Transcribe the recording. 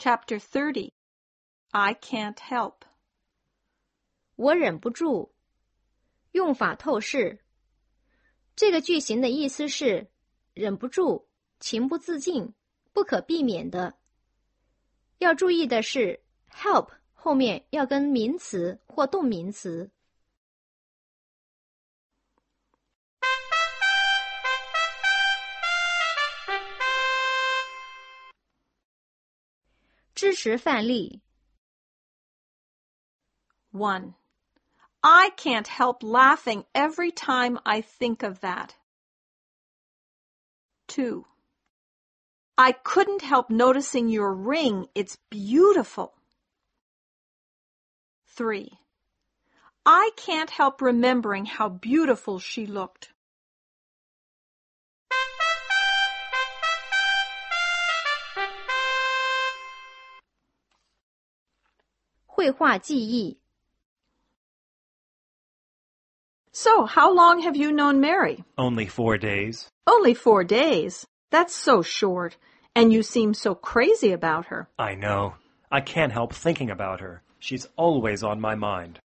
Chapter 30. I can't help. 我忍不住。用法透视。这个句型的意思是忍不住，情不自禁，不可避免的。要注意的是 help 后面要跟名词或动名词。支持范例。 1. I can't help laughing every time I think of that. 2. I couldn't help noticing your ring. It's beautiful. 3. I can't help remembering how beautiful she looked. 绘画记忆。 So, how long have you known Mary? Only 4 days. Only 4 days. That's so short. And you seem so crazy about her. I know. I can't help thinking about her. She's always on my mind.